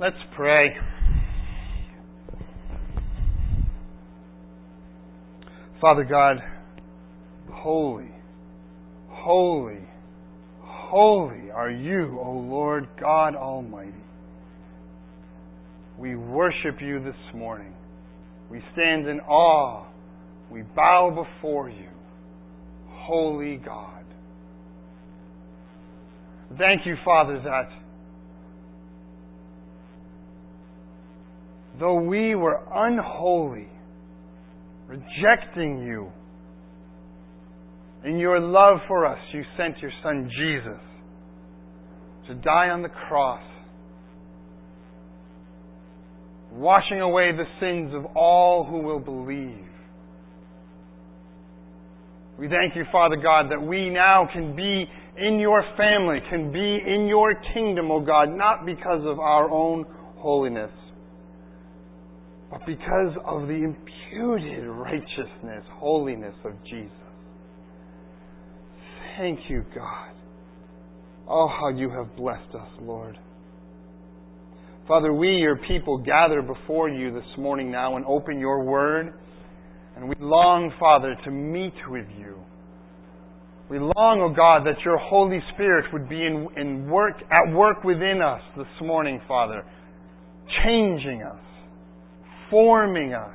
Let's pray. Father God, holy, holy, holy are you, O Lord God Almighty. We worship you this morning. We stand in awe. We bow before you, holy God. Thank you, Father, that though we were unholy, rejecting you, in your love for us, you sent your Son Jesus to die on the cross, washing away the sins of all who will believe. We thank you, Father God, that we now can be in your family, can be in your kingdom, O God, not because of our own holiness, but because of the imputed righteousness, holiness of Jesus. Thank you, God. Oh, how you have blessed us, Lord. Father, we, your people, gather before you this morning now and open your word. And we long, Father, to meet with you. We long, O God, that your Holy Spirit would be at work within us this morning, Father, changing us, forming us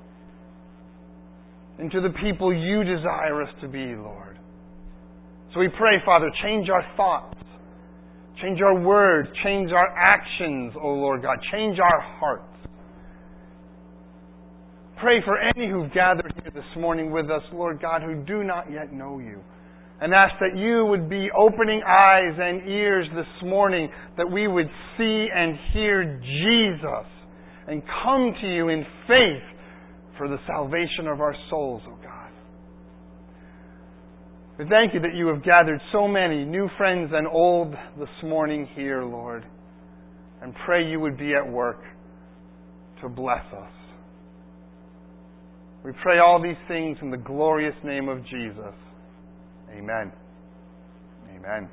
into the people you desire us to be, Lord. So we pray, Father, change our thoughts, change our words, change our actions, O Lord God, change our hearts. Pray for any who've gathered here this morning with us, Lord God, who do not yet know you. And ask that you would be opening eyes and ears this morning, that we would see and hear Jesus and come to you in faith for the salvation of our souls, O God. We thank you that you have gathered so many new friends and old this morning here, Lord, and pray you would be at work to bless us. We pray all these things in the glorious name of Jesus. Amen. Amen.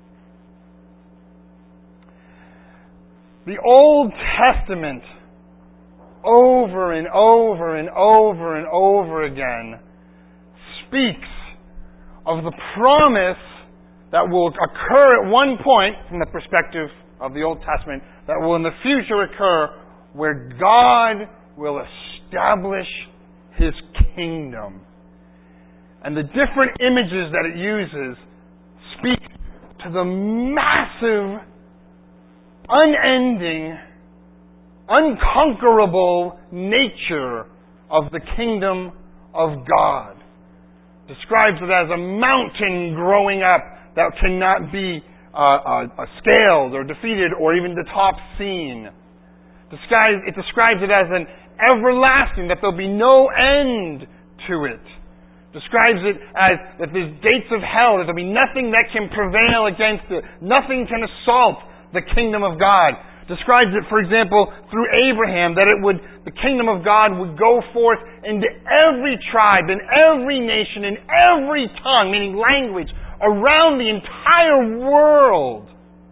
The Old Testament, over and over and over and over again, speaks of the promise that will occur at one point, from the perspective of the Old Testament, that will in the future occur, where God will establish His kingdom. And the different images that it uses speak to the massive, unending, unconquerable nature of the kingdom of God. Describes it as a mountain growing up that cannot be scaled or defeated or even the top seen. It describes it as an everlasting, that there'll be no end to it. Describes it as that there's gates of hell, that there'll be nothing that can prevail against it. Nothing can assault the kingdom of God. Describes it, for example, through Abraham, that the kingdom of God would go forth into every tribe, in every nation, in every tongue, meaning language, around the entire world.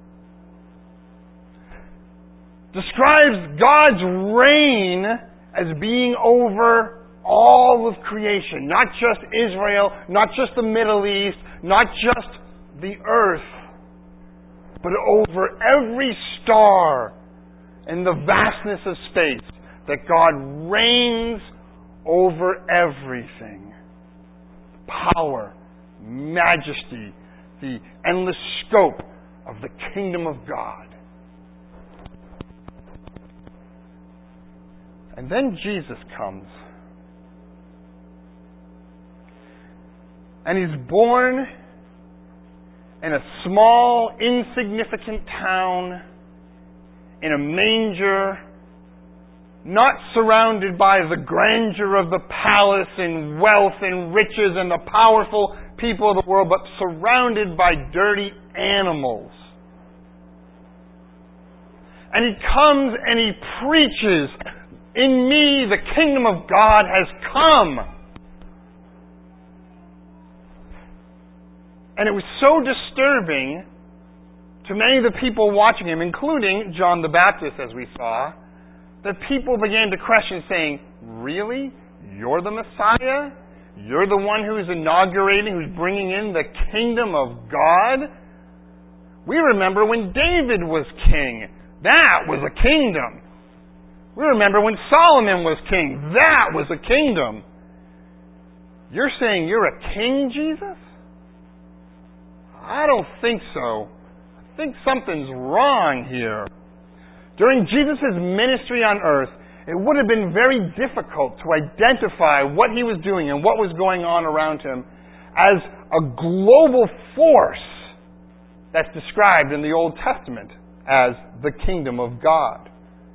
Describes God's reign as being over all of creation, not just Israel, not just the Middle East, not just the earth, but over every star in the vastness of space, that God reigns over everything. Power, majesty, the endless scope of the kingdom of God. And then Jesus comes. And He's born in a small, insignificant town, in a manger, not surrounded by the grandeur of the palace and wealth and riches and the powerful people of the world, but surrounded by dirty animals. And He comes and He preaches, "In me the kingdom of God has come." And it was so disturbing to to many of the people watching him, including John the Baptist, as we saw, that people began to question, saying, really? You're the Messiah? You're the one who's inaugurating, who's bringing in the kingdom of God? We remember when David was king. That was a kingdom. We remember when Solomon was king. That was a kingdom. You're saying you're a king, Jesus? I don't think so. I think something's wrong here. During Jesus' ministry on earth, it would have been very difficult to identify what he was doing and what was going on around him as a global force that's described in the Old Testament as the kingdom of God.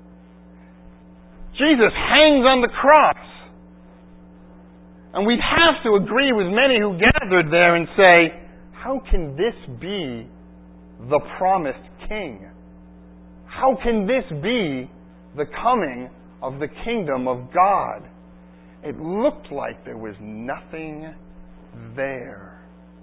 Jesus hangs on the cross. And we'd have to agree with many who gathered there and say, how can this be the promised king? How can this be the coming of the kingdom of God? It looked like there was nothing there.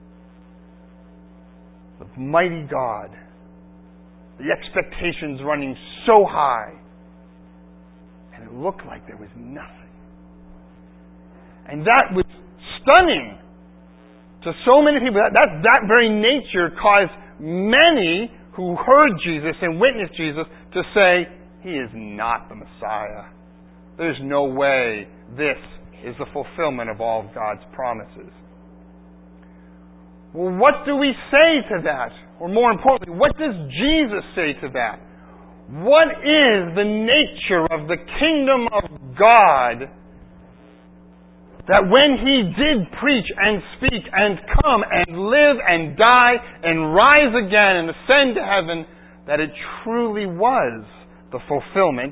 The mighty God, the expectations running so high, and it looked like there was nothing. And that was stunning to so many people. That very nature caused many who heard Jesus and witnessed Jesus to say, he is not the Messiah. There's no way this is the fulfillment of all of God's promises. Well, what do we say to that? Or more importantly, what does Jesus say to that? What is the nature of the kingdom of God that when he did preach and speak and come and live and die and rise again and ascend to heaven, that it truly was the fulfillment,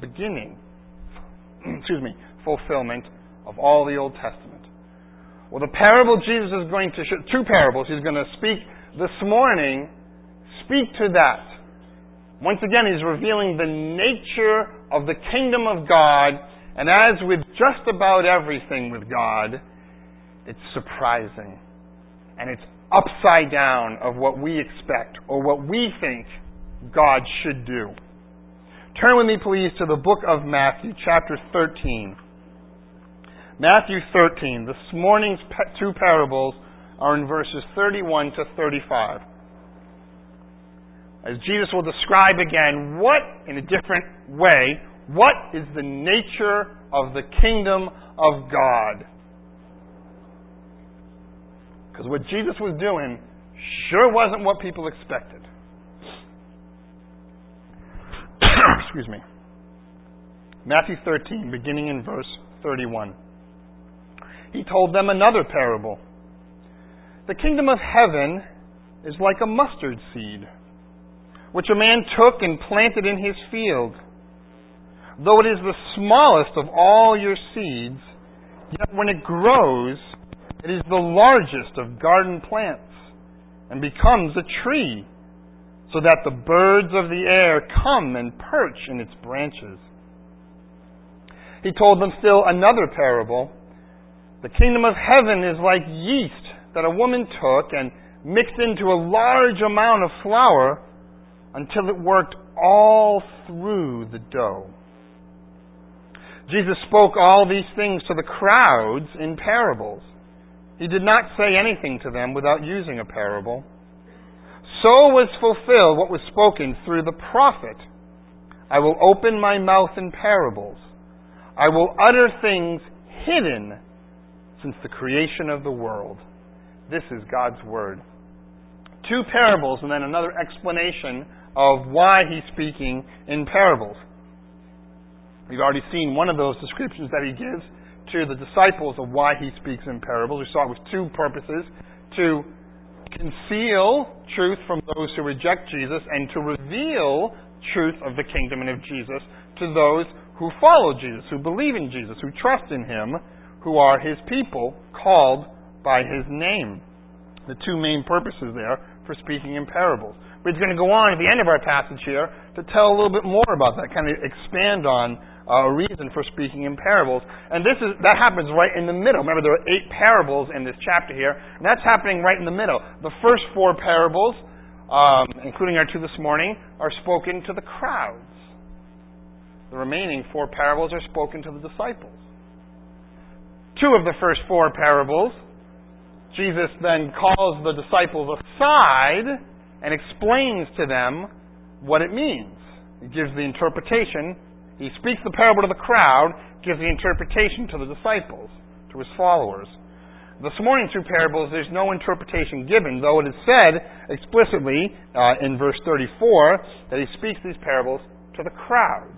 fulfillment of all the Old Testament? Well, the parable Jesus is going to show, two parables he's going to speak this morning, speak to that. Once again, he's revealing the nature of the kingdom of God, and as with just about everything with God, it's surprising. And it's upside down of what we expect or what we think God should do. Turn with me, please, to the book of Matthew, chapter 13. Matthew 13. This morning's two parables are in verses 31 to 35. As Jesus will describe again, what, in a different way, what is the nature of the kingdom of God? Because what Jesus was doing sure wasn't what people expected. Excuse me. Matthew 13, beginning in verse 31. He told them another parable. The kingdom of heaven is like a mustard seed, which a man took and planted in his field. Though it is the smallest of all your seeds, yet when it grows, it is the largest of garden plants and becomes a tree, so that the birds of the air come and perch in its branches. He told them still another parable. The kingdom of heaven is like yeast that a woman took and mixed into a large amount of flour until it worked all through the dough. Jesus spoke all these things to the crowds in parables. He did not say anything to them without using a parable. So was fulfilled what was spoken through the prophet. I will open my mouth in parables. I will utter things hidden since the creation of the world. This is God's word. Two parables and then another explanation of why he's speaking in parables. We've already seen one of those descriptions that he gives to the disciples of why he speaks in parables. We saw it with two purposes: to conceal truth from those who reject Jesus and to reveal truth of the kingdom and of Jesus to those who follow Jesus, who believe in Jesus, who trust in him, who are his people, called by his name. The two main purposes there for speaking in parables. We're going to go on at the end of our passage here to tell a little bit more about that, kind of expand on a reason for speaking in parables. And that happens right in the middle. Remember, there are 8 parables in this chapter here, and that's happening right in the middle. The first 4 parables including our two this morning, are spoken to the crowds. The remaining 4 parables are spoken to the disciples. 2 of the first 4 parables, Jesus then calls the disciples aside and explains to them what it means. He gives the interpretation. He speaks the parable to the crowd, gives the interpretation to the disciples, to his followers. This morning, 2 parables, there's no interpretation given, though it is said explicitly in verse 34 that he speaks these parables to the crowds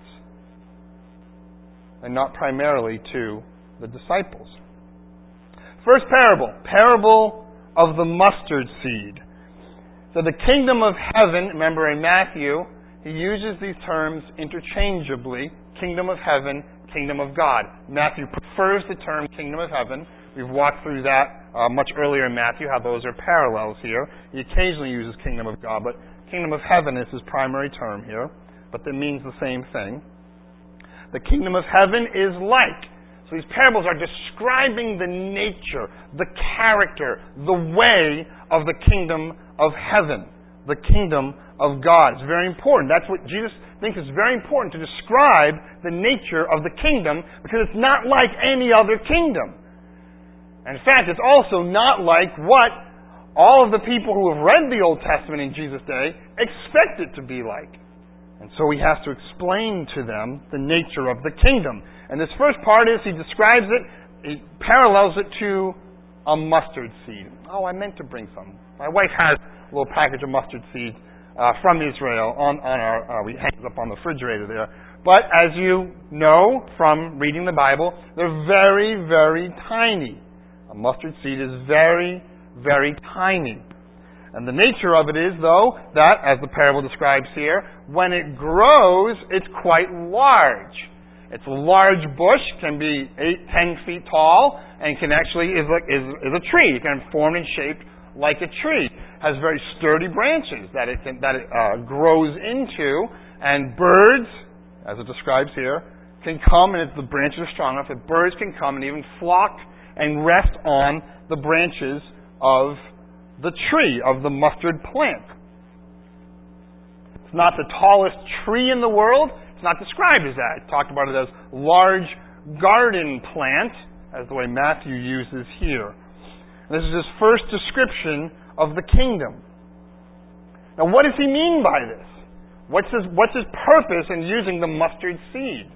and not primarily to the disciples. First parable, parable of the mustard seed. So the kingdom of heaven, remember in Matthew, he uses these terms interchangeably, kingdom of heaven, kingdom of God. Matthew prefers the term kingdom of heaven. We've walked through that much earlier in Matthew, how those are parallels here. He occasionally uses kingdom of God, but kingdom of heaven is his primary term here, but it means the same thing. The kingdom of heaven is like. So these parables are describing the nature, the character, the way of the kingdom of heaven, the kingdom of God. It's very important. That's what Jesus thinks is very important, to describe the nature of the kingdom, because it's not like any other kingdom. And in fact, it's also not like what all of the people who have read the Old Testament in Jesus' day expect it to be like. And so he has to explain to them the nature of the kingdom. And this first part is, he describes it, he parallels it to a mustard seed. Oh, I meant to bring some. My wife has a little package of mustard seeds from Israel on our, we hang it up on the refrigerator there. But as you know from reading the Bible, they're very, very tiny. A mustard seed is very, very tiny. And the nature of it is, though, that, as the parable describes here, when it grows, it's quite large. It's a large bush, can be 8-10 feet tall, and can actually is a tree. It can be formed and shaped like a tree. Has very sturdy branches that it grows into, and birds, as it describes here, can come, and if the branches are strong enough, that birds can come and even flock and rest on the branches of the tree, of the mustard plant. It's not the tallest tree in the world. It's not described as that. It's talked about it as large garden plant, as the way Matthew uses here. This is his first description of the kingdom. Now, what does he mean by this? What's his purpose in using the mustard seed?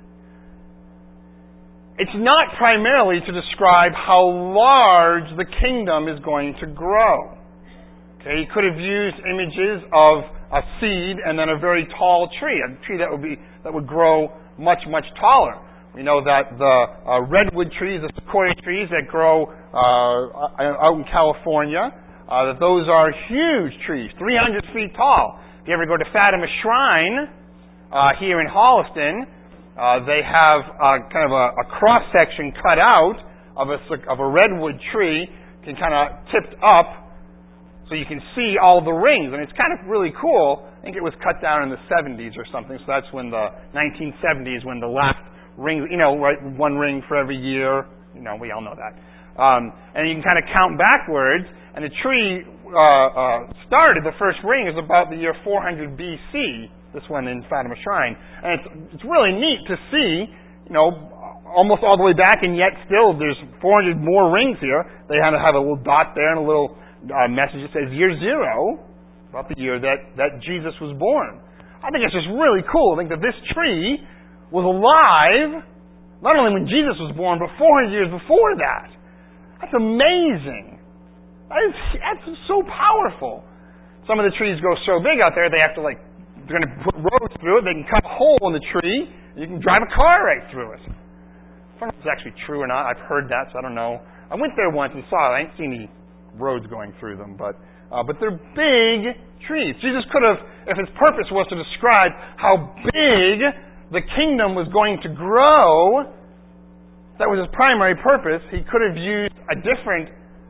It's not primarily to describe how large the kingdom is going to grow. Okay, he could have used images of a seed and then a very tall tree, a tree that would grow much, much taller. We know that the redwood trees, the sequoia trees that grow out in California, that those are huge trees, 300 feet tall. If you ever go to Fatima Shrine here in Holliston, they have kind of a cross section cut out of a redwood tree, can kind of tipped up, so you can see all the rings, and it's kind of really cool. I think it was cut down in the 70s or something, so that's when the 1970s, when the last ring, right, one ring for every year, we all know that. And you can kind of count backwards, and the tree started, the first ring is about the year 400 BC, this one in Fatima Shrine. And it's really neat to see, almost all the way back, and yet still there's 400 more rings here. They had to have a little dot there and a little message that says year 0, about the year that Jesus was born. I think it's just really cool. I think that this tree was alive, not only when Jesus was born, but 400 years before that. That's amazing. That's so powerful. Some of the trees grow so big out there, they have to they're going to put roads through it. They can cut a hole in the tree, and you can drive a car right through it. I don't know if it's actually true or not. I've heard that, so I don't know. I went there once and saw it. I ain't seen any roads going through them, but they're big trees. Jesus could have, if his purpose was to describe how big the kingdom was going to grow, that was his primary purpose, he could have used a different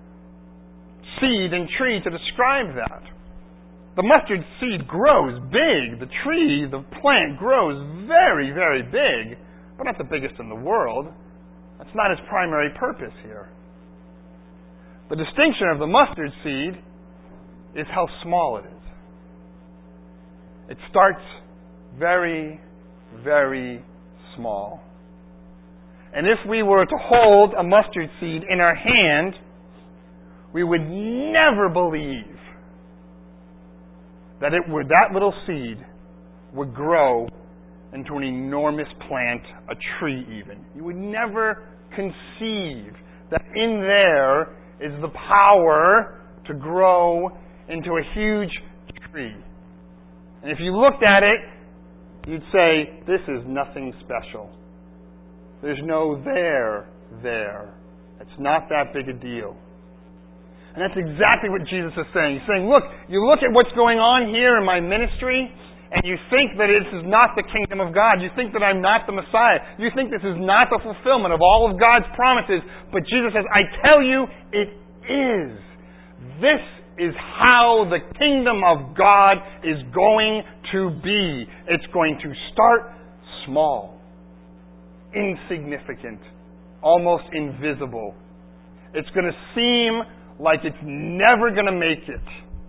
seed and tree to describe that. The mustard seed grows big. The tree, the plant, grows very, very big, but not the biggest in the world. That's not his primary purpose here. The distinction of the mustard seed is how small it is. It starts very, very small. And if we were to hold a mustard seed in our hand, we would never believe that that little seed would grow into an enormous plant, a tree even. You would never conceive that in there is the power to grow into a huge tree. And if you looked at it, you'd say, this is nothing special. There's no there. It's not that big a deal. And that's exactly what Jesus is saying. He's saying, look, you look at what's going on here in my ministry, and you think that this is not the kingdom of God. You think that I'm not the Messiah. You think this is not the fulfillment of all of God's promises. But Jesus says, I tell you, it is. This is how the kingdom of God is going to be. It's going to start small, insignificant, almost invisible. It's going to seem like it's never going to make it.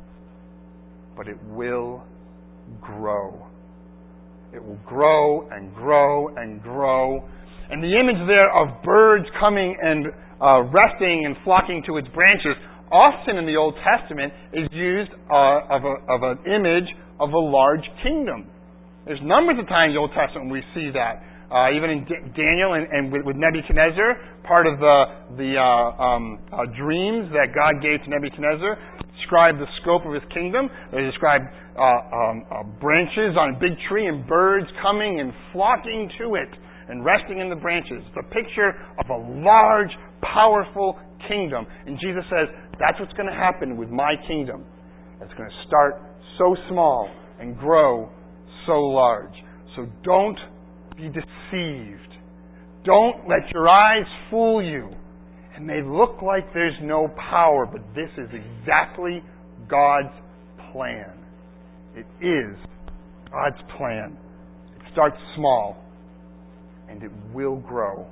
But it will grow. It will grow and grow and grow. And the image there of birds coming and resting and flocking to its branches, often in the Old Testament, is used of an image of a large kingdom. There's numbers of times in the Old Testament we see that. Even in Daniel and with Nebuchadnezzar, part of the dreams that God gave to Nebuchadnezzar describe the scope of his kingdom. They describe branches on a big tree and birds coming and flocking to it and resting in the branches. It's a picture of a large, powerful kingdom. And Jesus says, that's what's going to happen with my kingdom. It's going to start so small and grow so large. So don't be deceived. Don't let your eyes fool you. It may look like there's no power, but this is exactly God's plan. It is God's plan. It starts small, and it will grow.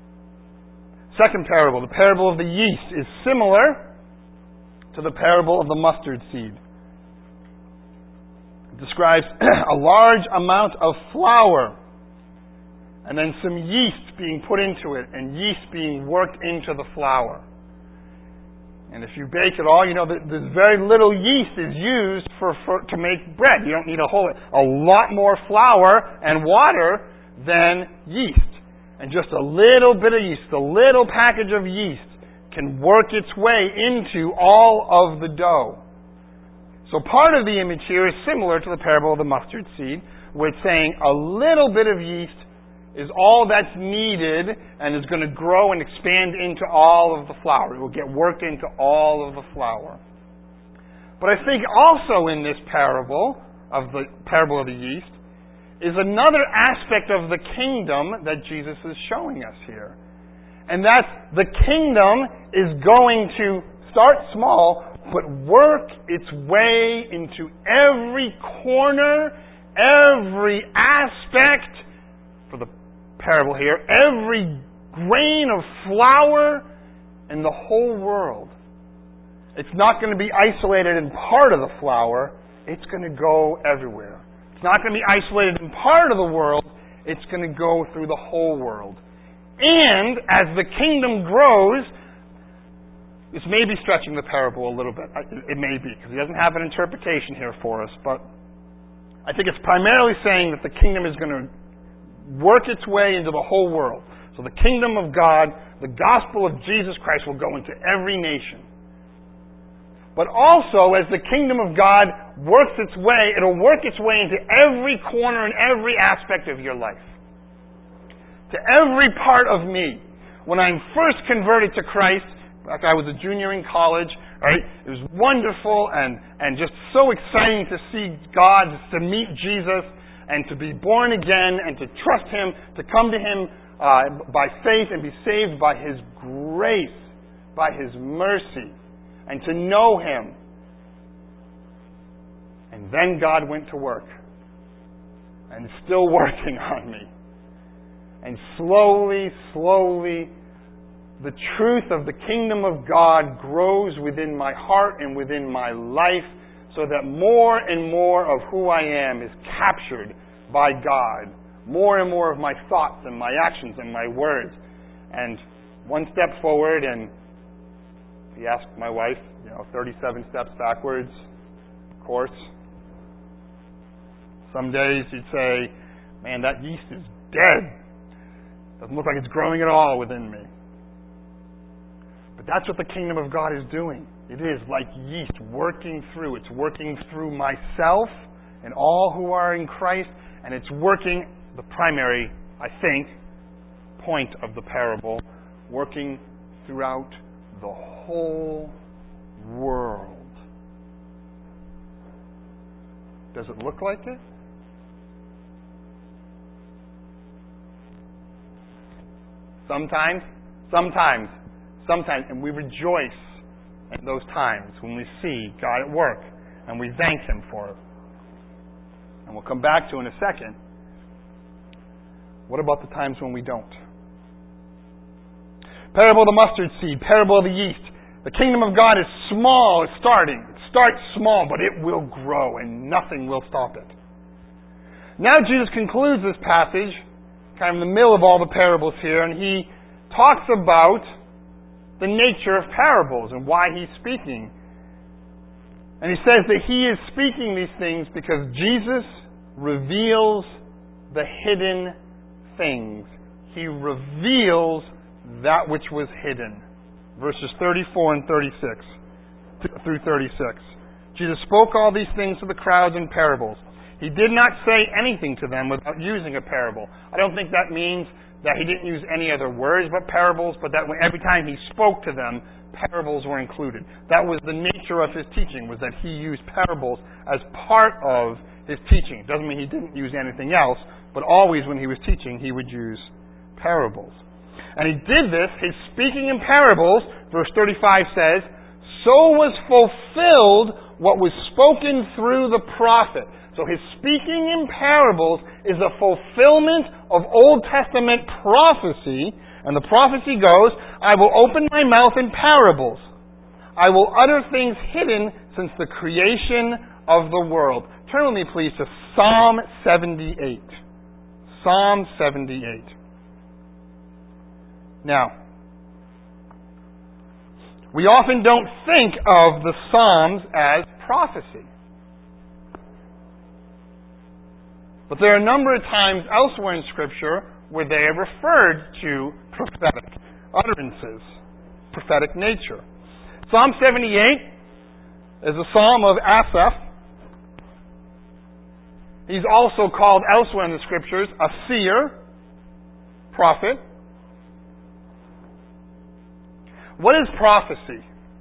Second parable, the parable of the yeast, is similar to the parable of the mustard seed. It describes a large amount of flour and then some yeast being put into it, and yeast being worked into the flour. And if you bake at all, you know that there's very little yeast is used to make bread. You don't need a lot more flour and water than yeast. And just a little bit of yeast, a little package of yeast, can work its way into all of the dough. So part of the image here is similar to the parable of the mustard seed, where it's saying a little bit of yeast is all that's needed and is going to grow and expand into all of the flour. It will get worked into all of the flour. But I think also in this parable of the yeast is another aspect of the kingdom that Jesus is showing us here. And that's the kingdom is going to start small, but work its way into every corner, every aspect, for the parable here, every grain of flour in the whole world. It's not going to be isolated in part of the flour. It's going to go everywhere. It's not going to be isolated in part of the world. It's going to go through the whole world. And as the kingdom grows, this may be stretching the parable a little bit. It may be, because he doesn't have an interpretation here for us. But I think it's primarily saying that the kingdom is going to work its way into the whole world. So the kingdom of God, the gospel of Jesus Christ, will go into every nation. But also, as the kingdom of God works its way, it'll work its way into every corner and every aspect of your life. To every part of me. When I'm first converted to Christ, like I was a junior in college, right? It was wonderful and just so exciting to see God, to meet Jesus, and to be born again, and to trust Him, to come to Him by faith and be saved by His grace, by His mercy, and to know Him. And then God went to work, and still working on me. And slowly, the truth of the kingdom of God grows within my heart and within my life, so that more and more of who I am is captured by God. More and more of my thoughts and my actions and my words. And one step forward, and if you ask my wife, 37 steps backwards, of course. Some days you'd say, man, that yeast is dead. Doesn't look like it's growing at all within me. But that's what the kingdom of God is doing. It is like yeast working through. It's working through myself and all who are in Christ, and it's working, the primary, I think, point of the parable, working throughout the whole world. Does it look like it? Sometimes, and we rejoice in those times when we see God at work, and we thank Him for it. And we'll come back to in a second. What about the times when we don't? Parable of the mustard seed, parable of the yeast. The kingdom of God is small, it's starting. It starts small, but it will grow, and nothing will stop it. Now Jesus concludes this passage, kind of in the middle of all the parables here, and He talks about the nature of parables and why He's speaking. And He says that He is speaking these things because Jesus reveals the hidden things. He reveals that which was hidden. Verses 34 and 36 through 36. Jesus spoke all these things to the crowds in parables. He did not say anything to them without using a parable. I don't think that means that He didn't use any other words but parables, but that every time He spoke to them, parables were included. That was the nature of His teaching, was that He used parables as part of His teaching. It doesn't mean He didn't use anything else, but always when He was teaching, He would use parables. And He did this, His speaking in parables, verse 35 says, so was fulfilled what was spoken through the prophet. So His speaking in parables is a fulfillment of Old Testament prophecy. And the prophecy goes, I will open my mouth in parables. I will utter things hidden since the creation of the world. Turn with me, please, to Psalm 78. Psalm 78. Now, we often don't think of the Psalms as prophecy. But there are a number of times elsewhere in Scripture where they are referred to prophetic utterances, prophetic nature. Psalm 78 is a psalm of Asaph. He's also called elsewhere in the Scriptures a seer, prophet. What is prophecy?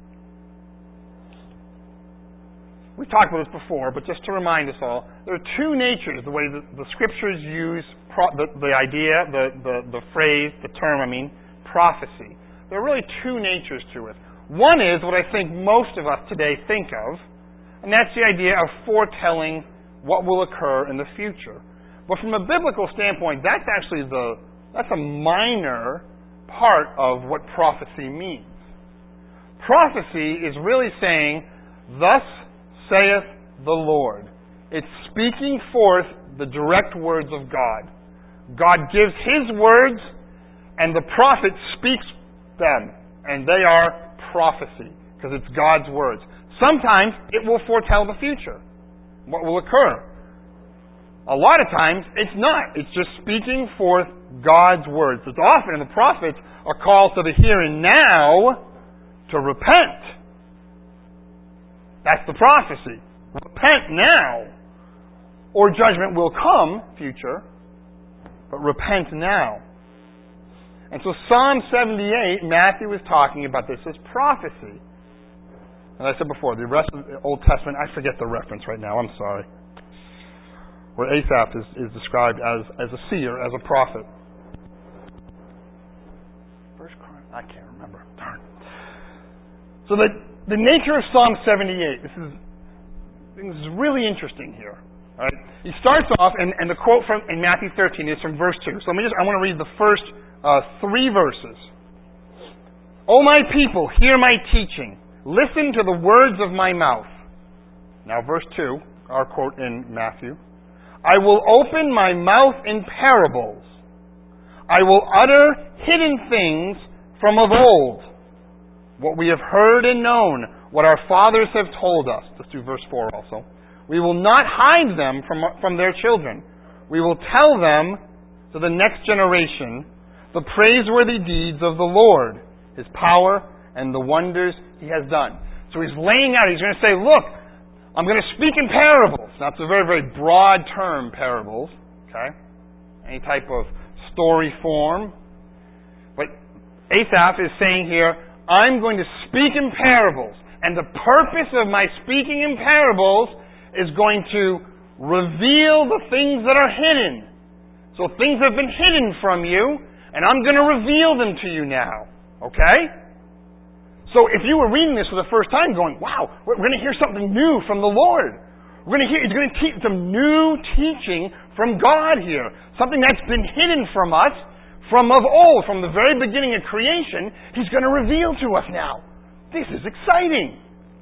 We've talked about this before, but just to remind us all, there are two natures, the way the Scriptures use the idea, the phrase, the term, prophecy. There are really two natures to it. One is what I think most of us today think of, and that's the idea of foretelling what will occur in the future. But from a biblical standpoint, that's actually that's a minor part of what prophecy means. Prophecy is really saying, thus saith the Lord. It's speaking forth the direct words of God. God gives His words, and the prophet speaks them, and they are prophecy, because it's God's words. Sometimes it will foretell the future, what will occur. A lot of times it's not. It's just speaking forth God's words. It's often the prophets are called to the here and now to repent. That's the prophecy. Repent now, or judgment will come, future, but repent now. And so Psalm 78, Matthew was talking about this as prophecy. As I said before, the rest of the Old Testament, I forget the reference right now, I'm sorry. Where Asaph is described as a seer, as a prophet. I can't remember. Darn. So the nature of Psalm 78, this is really interesting here. Right? He starts off, and the quote in Matthew 13 is from verse 2. So I want to read the first 3 verses. O my people, hear my teaching. Listen to the words of my mouth. Now verse 2, our quote in Matthew. I will open my mouth in parables. I will utter hidden things from of old, what we have heard and known, what our fathers have told us. Let's do verse 4 also. We will not hide them from their children. We will tell them to the next generation the praiseworthy deeds of the Lord, His power, and the wonders He has done. So He's laying out, He's going to say, look, I'm going to speak in parables. Now, it's a very, very broad term, parables. Okay? Any type of story form. But Asaph is saying here, I'm going to speak in parables. And the purpose of my speaking in parables is going to reveal the things that are hidden. So things have been hidden from you, and I'm going to reveal them to you now. Okay? So if you were reading this for the first time going, wow, we're going to hear something new from the Lord. He's going to teach some new teaching from God here. Something that's been hidden from us from of old, from the very beginning of creation. He's going to reveal to us now. This is exciting.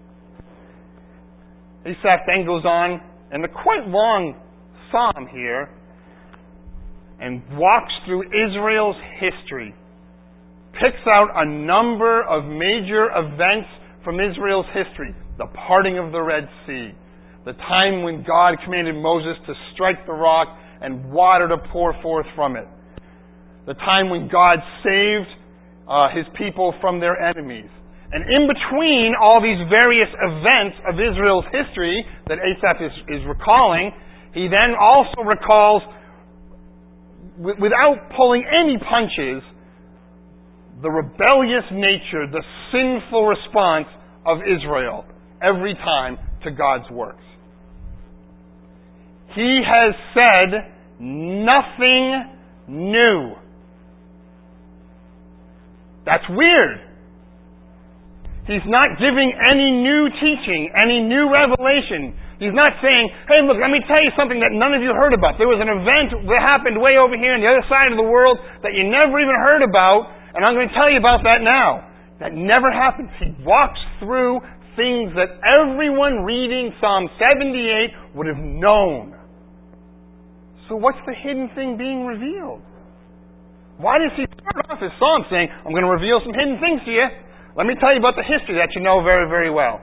Asaph then goes on in the quite long psalm here and walks through Israel's history. Picks out a number of major events from Israel's history. The parting of the Red Sea. The time when God commanded Moses to strike the rock and water to pour forth from it. The time when God saved His people from their enemies. And in between all these various events of Israel's history that Asaph is recalling, he then also recalls, without pulling any punches, the rebellious nature, the sinful response of Israel every time to God's works. He has said nothing new. That's weird. He's not giving any new teaching, any new revelation. He's not saying, hey, look, let me tell you something that none of you heard about. There was an event that happened way over here on the other side of the world that you never even heard about, and I'm going to tell you about that now. That never happens. He walks through things that everyone reading Psalm 78 would have known. So what's the hidden thing being revealed? Why does he start off his psalm saying, I'm going to reveal some hidden things to you? Let me tell you about the history that you know very, very well.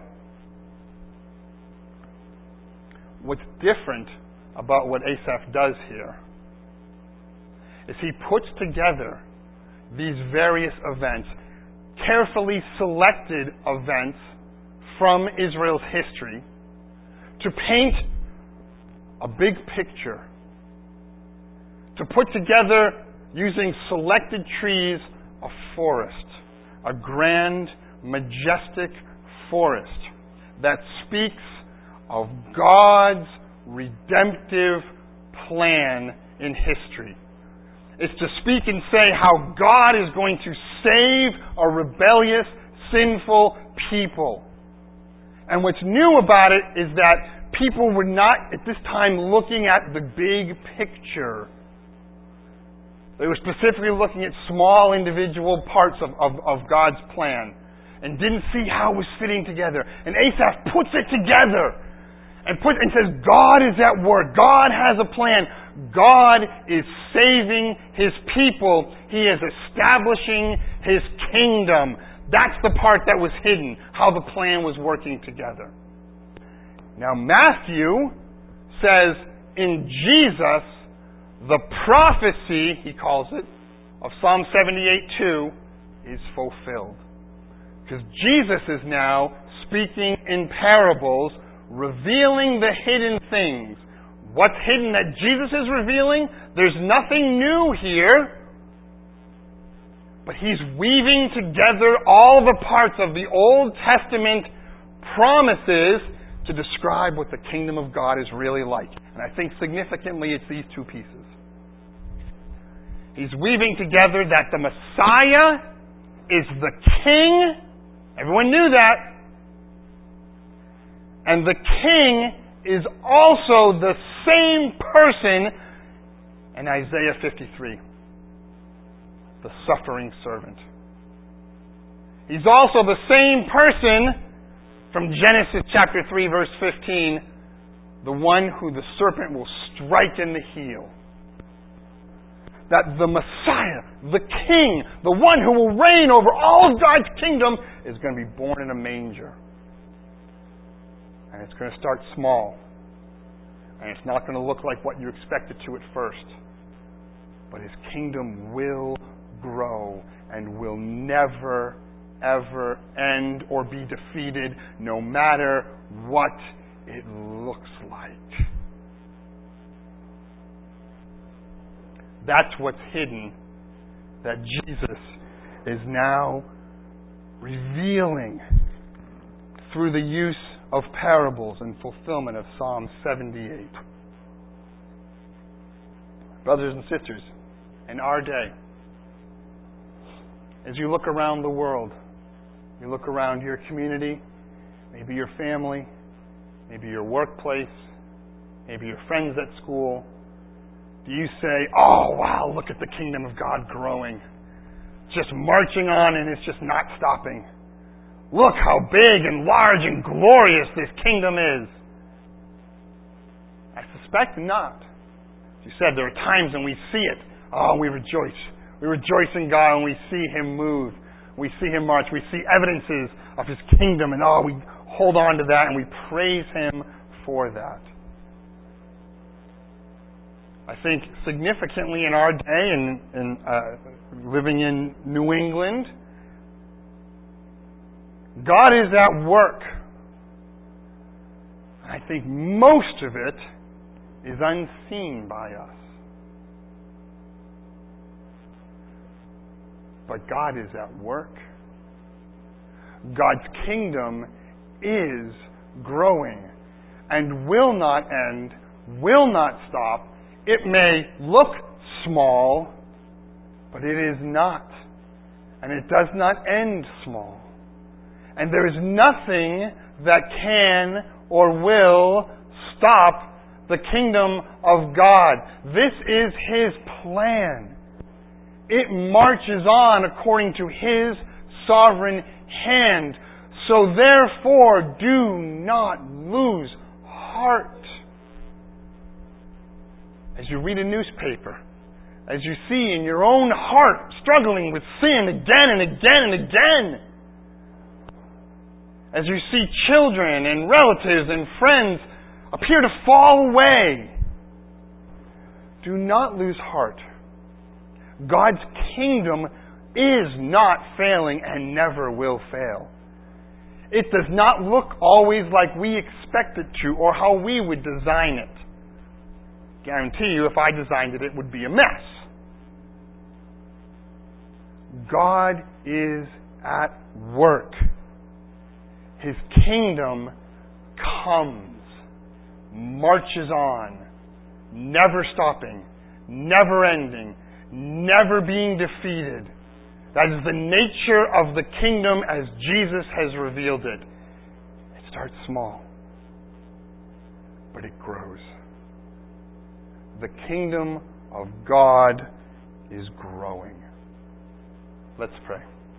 What's different about what Asaph does here is he puts together these various events, carefully selected events from Israel's history, to paint a big picture, to put together, using selected trees, a forest. A grand, majestic forest that speaks of God's redemptive plan in history. It's to speak and say how God is going to save a rebellious, sinful people. And what's new about it is that people were not, at this time, looking at the big picture. They were specifically looking at small individual parts of God's plan and didn't see how it was fitting together. And Asaph puts it together and says, God is at work. God has a plan. God is saving His people. He is establishing His kingdom. That's the part that was hidden, how the plan was working together. Now Matthew says, in Jesus, the prophecy, he calls it, of Psalm 78:2 is fulfilled. Because Jesus is now speaking in parables, revealing the hidden things. What's hidden that Jesus is revealing? There's nothing new here. But He's weaving together all the parts of the Old Testament promises to describe what the kingdom of God is really like. And I think significantly it's these two pieces. He's weaving together that the Messiah is the King. Everyone knew that. And the King is also the same person in Isaiah 53. The suffering servant. He's also the same person From Genesis chapter 3, verse 15, the one who the serpent will strike in the heel. That the Messiah, the King, the one who will reign over all of God's kingdom, is going to be born in a manger. And it's going to start small. And it's not going to look like what you expect it to at first. But His kingdom will grow and will never, ever end or be defeated, no matter what it looks like. That's what's hidden, that Jesus is now revealing through the use of parables and fulfillment of Psalm 78. Brothers and sisters, in our day, as you look around the world, you look around your community, maybe your family, maybe your workplace, maybe your friends at school, do you say, oh, wow, look at the kingdom of God growing. Just marching on and it's just not stopping. Look how big and large and glorious this kingdom is. I suspect not. As you said, there are times when we see it. Oh, we rejoice. We rejoice in God when we see Him move. We see Him march. We see evidences of His kingdom, and we hold on to that and we praise Him for that. I think significantly in our day and living in New England, God is at work. I think most of it is unseen by us. But God is at work. God's kingdom is growing and will not end, will not stop. It may look small, but it is not. And it does not end small. And there is nothing that can or will stop the kingdom of God. This is His plan. It marches on according to His sovereign hand. So therefore, do not lose heart. As you read a newspaper, as you see in your own heart struggling with sin again and again and again, as you see children and relatives and friends appear to fall away, do not lose heart. God's kingdom is not failing and never will fail. It does not look always like we expect it to or how we would design it. Guarantee you, if I designed it, it would be a mess. God is at work. His kingdom comes, marches on, never stopping, never ending, never being defeated. That is the nature of the kingdom as Jesus has revealed it. It starts small, but it grows. The kingdom of God is growing. Let's pray.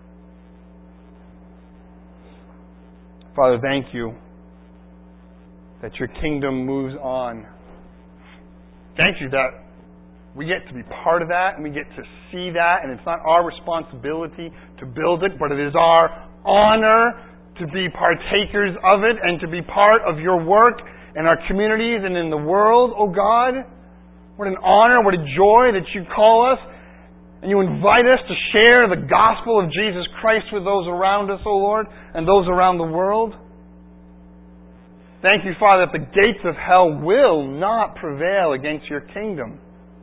Father, thank you that your kingdom moves on. Thank you that we get to be part of that and we get to see that, and it's not our responsibility to build it, but it is our honor to be partakers of it and to be part of your work in our communities and in the world, oh God. What an honor, what a joy that you call us and you invite us to share the gospel of Jesus Christ with those around us, O Lord, and those around the world. Thank you, Father, that the gates of hell will not prevail against your kingdom.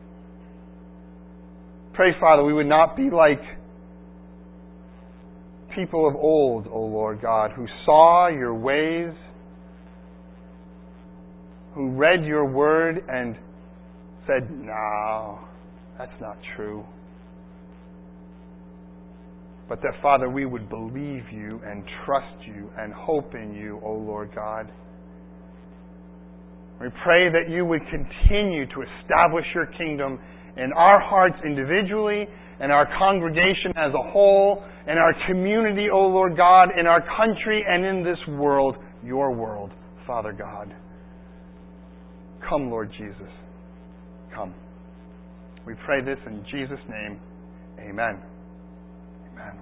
Pray, Father, we would not be like people of old, O Lord God, who saw your ways, who read your word and said, no, that's not true. But that, Father, we would believe you and trust you and hope in you, O Lord God. We pray that you would continue to establish your kingdom in our hearts individually, in our congregation as a whole, in our community, O Lord God, in our country and in this world. your world, Father God. Come, Lord Jesus. Come. We pray this in Jesus' name. Amen.